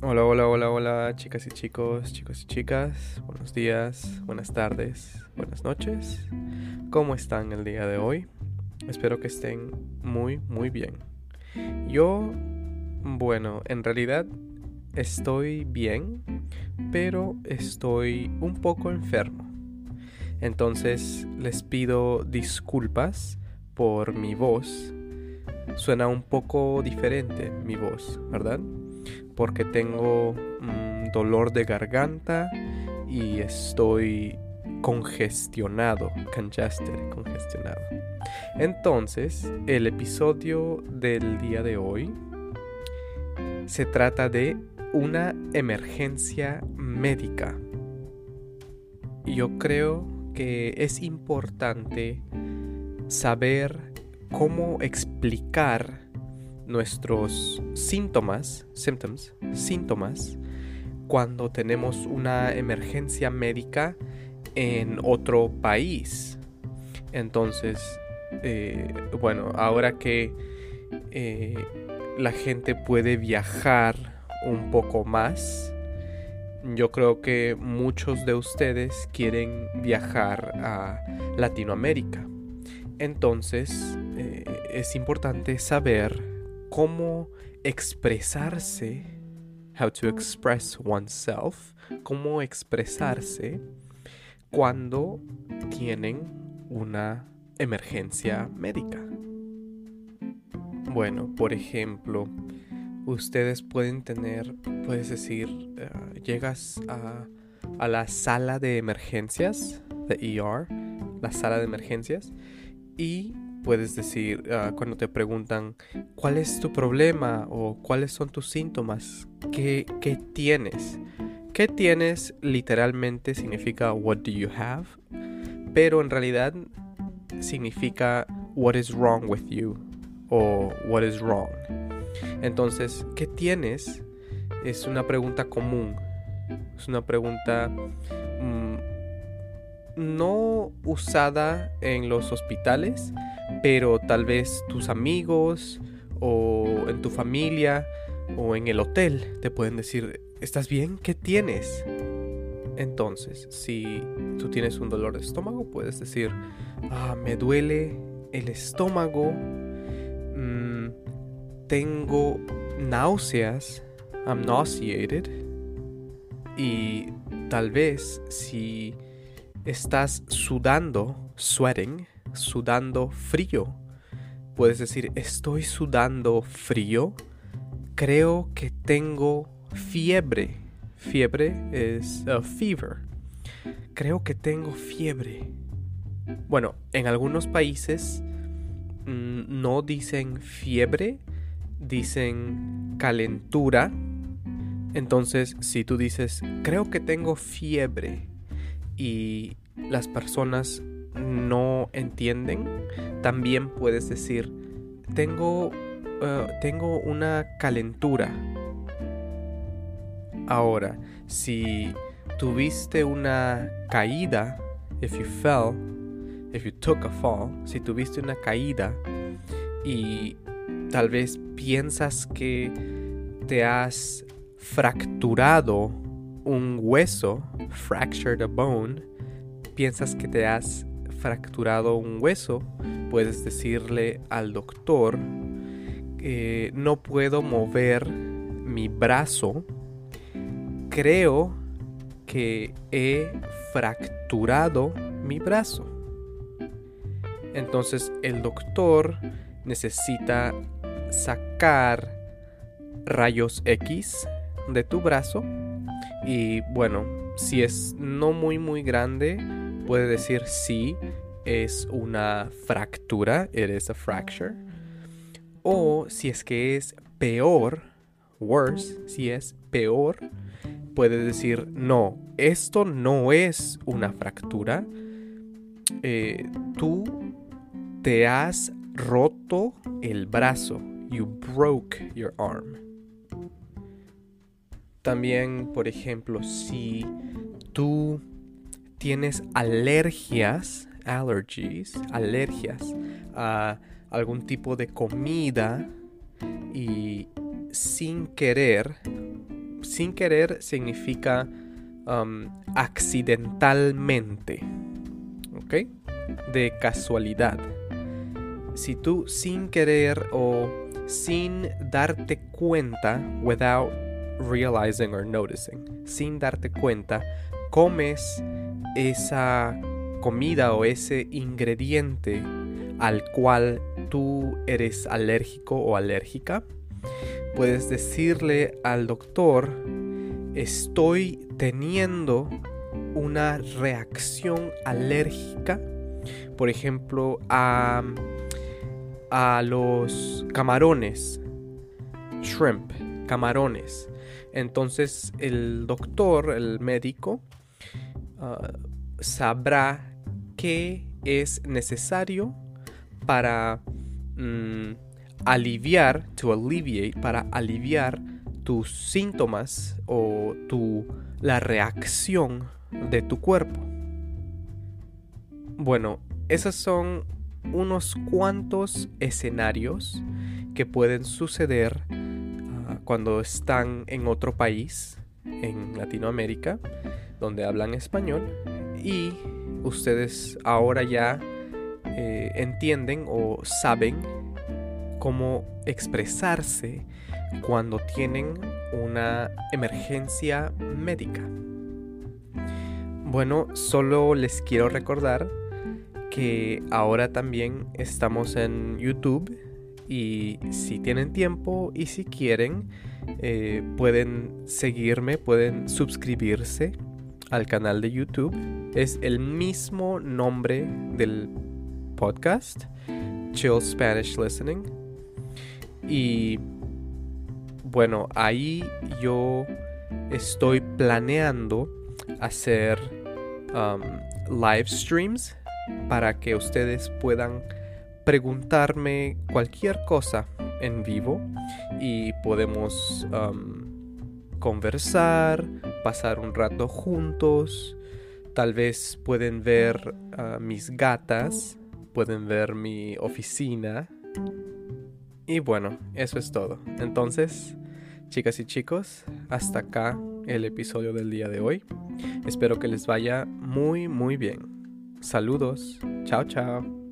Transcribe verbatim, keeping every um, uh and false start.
Hola, hola, hola, hola, chicas y chicos, chicos y chicas. Buenos días, buenas tardes, buenas noches. ¿Cómo están el día de hoy? Espero que estén muy, muy bien. Yo, bueno, en realidad estoy bien, pero estoy un poco enfermo. Entonces les pido disculpas por mi voz. Suena un poco diferente mi voz, ¿verdad? Porque tengo mm, dolor de garganta y estoy congestionado, congested, congestionado. Entonces, el episodio del día de hoy se trata de una emergencia médica. Yo creo que es importante saber cómo explicar nuestros síntomas, symptoms, síntomas, cuando tenemos una emergencia médica en otro país. Entonces, eh, bueno, ahora que eh, la gente puede viajar un poco más, yo creo que muchos de ustedes quieren viajar a Latinoamérica. Entonces, eh, es importante saber cómo expresarse, how to express oneself, cómo expresarse cuando tienen una emergencia médica. Bueno, por ejemplo, ustedes pueden tener, puedes decir, uh, llegas a, a la sala de emergencias, the E R, la sala de emergencias, y puedes decir, uh, cuando te preguntan cuál es tu problema o cuáles son tus síntomas, ¿qué, qué tienes? ¿Qué tienes? Literalmente significa what do you have, pero en realidad significa what is wrong with you o what is wrong. Entonces, ¿qué tienes? Es una pregunta común, es una pregunta mmm, no usada en los hospitales, pero tal vez tus amigos o en tu familia o en el hotel te pueden decir, ¿estás bien? ¿Qué tienes? Entonces, si tú tienes un dolor de estómago, puedes decir, ah, me duele el estómago, mmm, tengo náuseas, I'm nauseated, y tal vez si estás sudando, sweating, sudando frío, puedes decir, estoy sudando frío, creo que tengo fiebre. Fiebre es uh, fever. Creo que tengo fiebre. Bueno, en algunos países mmm, no dicen fiebre, dicen calentura. Entonces, si tú dices, creo que tengo fiebre, y las personas no entienden, también puedes decir, tengo, uh, tengo una calentura. Ahora, si tuviste una caída, if you fell, if you took a fall, si tuviste una caída y tal vez piensas que te has fracturado un hueso, fractured a bone, piensas que te has fracturado un hueso, puedes decirle al doctor, eh, no puedo mover mi brazo, creo que he fracturado mi brazo. Entonces el doctor necesita sacar rayos X de tu brazo. Y bueno, si es no muy muy grande, puede decir sí, es una fractura, it is a fracture. O si es que es peor, worse, si es peor, puede decir no, esto no es una fractura. Eh, tú te has roto el brazo, you broke your arm. También, por ejemplo, si tú tienes alergias, allergies, alergias a algún tipo de comida y sin querer, sin querer significa um, accidentalmente, ¿ok? De casualidad. Si tú sin querer o sin darte cuenta, without realizing or noticing, sin darte cuenta, comes esa comida o ese ingrediente al cual tú eres alérgico o alérgica, puedes decirle al doctor: estoy teniendo una reacción alérgica, por ejemplo, a, a los camarones, shrimp, camarones. Entonces el doctor, el médico, uh, sabrá qué es necesario para um, aliviar, to alleviate, para aliviar tus síntomas o tu, la reacción de tu cuerpo. Bueno, esos son unos cuantos escenarios que pueden suceder uh, cuando están en otro país, en Latinoamérica, donde hablan español, y ustedes ahora ya eh, entienden o saben cómo expresarse cuando tienen una emergencia médica. Bueno, solo les quiero recordar que ahora también estamos en YouTube, y si tienen tiempo y si quieren, eh, pueden seguirme, pueden suscribirse al canal de YouTube. Es el mismo nombre del podcast, Chill Spanish Listening. Y bueno, ahí yo estoy planeando hacer um, live streams para que ustedes puedan preguntarme cualquier cosa en vivo y podemos um, conversar, pasar un rato juntos. Tal vez pueden ver uh, mis gatas, pueden ver mi oficina. Y bueno, eso es todo. Entonces, chicas y chicos, hasta acá el episodio del día de hoy. Espero que les vaya muy muy bien. Saludos. Chao, chao.